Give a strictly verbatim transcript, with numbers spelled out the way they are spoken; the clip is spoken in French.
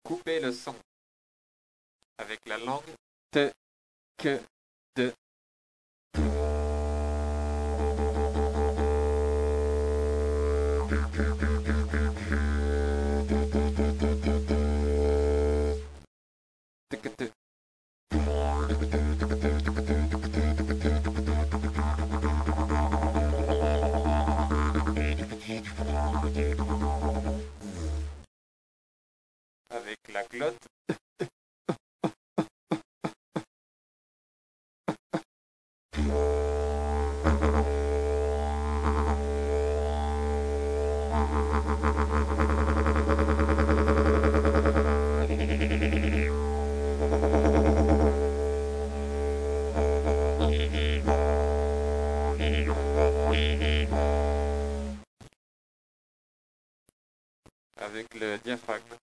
Coupez le son avec la langue te, que, de. Te, que, te. Avec la glotte. Avec le diaphragme.